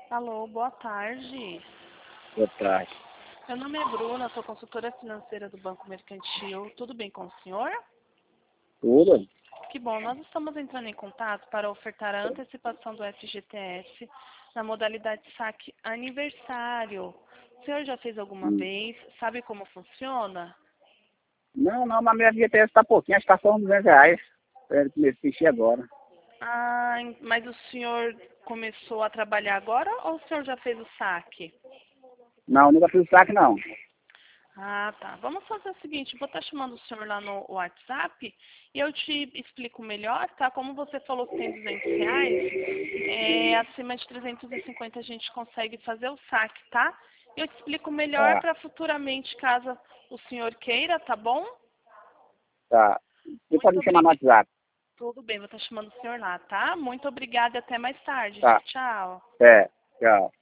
Alô, boa tarde. Boa tarde. Meu nome é Bruna, sou consultora financeira do Banco Mercantil. Tudo bem com o senhor? Tudo? Que bom, nós estamos entrando em contato para ofertar a antecipação do FGTS na modalidade saque aniversário. O senhor já fez alguma Hum. vez? Sabe como funciona? Não, mas minha FGTS está pouquinho, acho que está só uns R$200. Eu comecei a assistir agora. Ah, mas o senhor começou a trabalhar agora ou o senhor já fez o saque? Não, nunca fiz saque, não. Ah, tá. Vamos fazer o seguinte, vou estar chamando o senhor lá no WhatsApp e eu te explico melhor, tá? Como você falou que tem R$200, acima de 350 a gente consegue fazer o saque, tá? Eu te explico melhor Tá, para futuramente, caso o senhor queira, tá bom? tá. Você pode Muito me chamar no obrigada. WhatsApp. Tudo bem, vou estar chamando o senhor lá, tá? Muito obrigada e até mais tarde. Tá, Tchau, tchau. é, tchau.